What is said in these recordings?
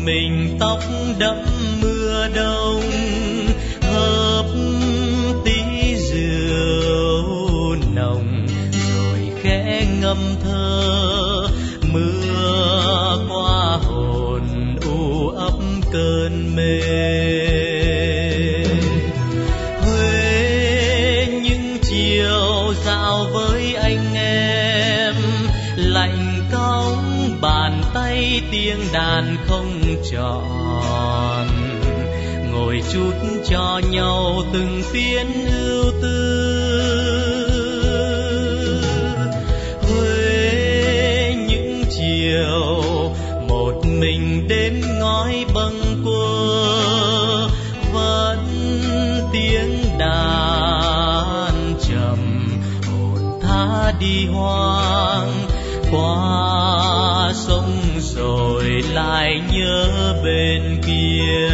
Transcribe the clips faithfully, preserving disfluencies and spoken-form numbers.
mình tóc đẫm mưa đông, hớp tí rượu nồng rồi khẽ ngâm thơ. Mưa qua hồn u ấp cơn mê. Huế những chiều dạo với anh em, lạnh cóng bàn tay tiếng đàn không trọn, ngồi chút cho nhau từng phiến ưu tư. Huế những chiều một mình đến ngói bâng quơ, vẫn tiếng đàn trầm hồn tha đi hoang. Qua sông rồi lại nhớ bên kia.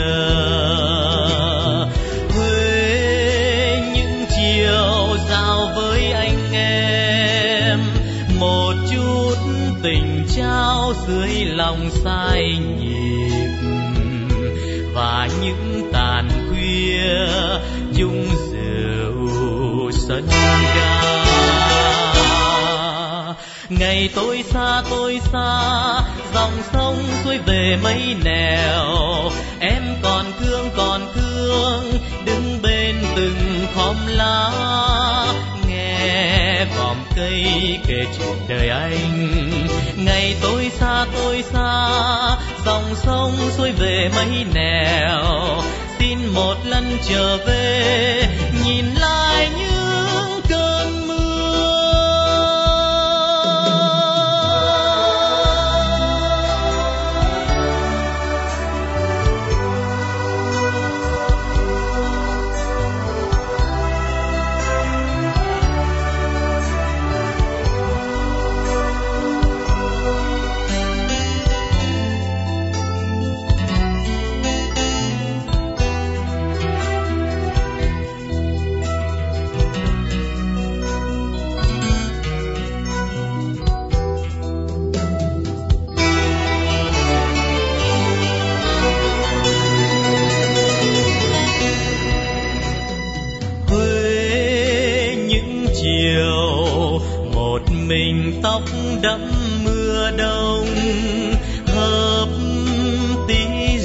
Huế những chiều dạo với anh em, một chút tình trao dưới lòng say nhịp, và những tàn khuya chung rượu sân ga. Ngày tôi xa tôi xa, dòng sông xuôi về mấy nẻo. Em còn thương còn thương, đứng bên từng khóm lá, nghe vòm cây kể chuyện đời anh. Ngày tôi xa tôi xa, dòng sông xuôi về mấy nẻo. Xin một lần trở về, nhìn lại những cơn mưa. Mình tóc đẫm mưa đông, hớp tí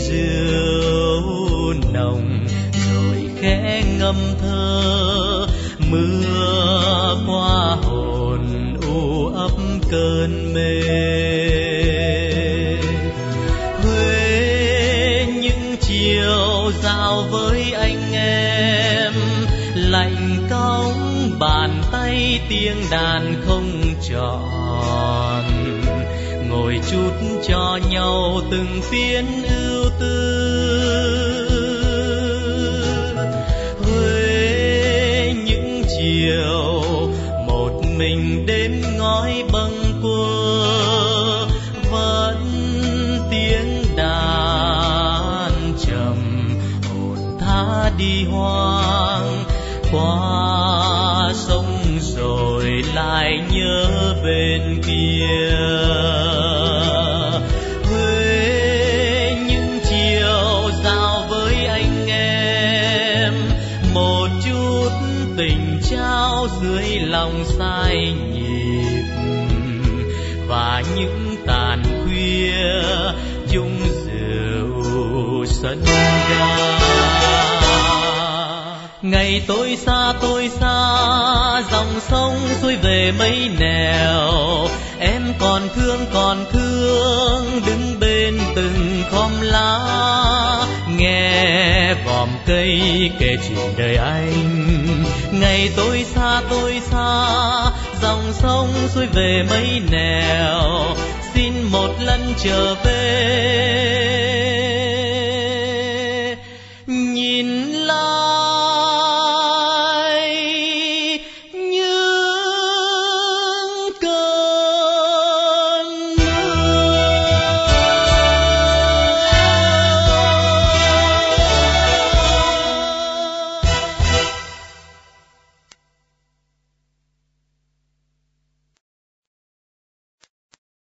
rượu nồng rồi khẽ ngâm thơ. Mưa qua hồn u ấp cơn mê. Huế những chiều dạo với anh em, lạnh cóng bàn tay tiếng đàn không trọn, ngồi chút cho nhau từng phiến ưu tư. Huế những chiều một mình đến ngói bâng quơ, vẫn tiếng đàn trầm hồn tha đi hoang. Qua sông rồi lại nhớ bên kia. Huế những chiều dạo với anh em, một chút tình trao dưới lòng say nhịp, và những tàn khuya chung rượu sân ga. Ngày tôi xa tôi xa, dòng sông xuôi về mấy nẻo. Em còn thương còn thương, đứng bên từng khóm lá, nghe vòm cây kể chuyện đời anh. Ngày tôi xa tôi xa, dòng sông xuôi về mấy nẻo. Xin một lần trở về.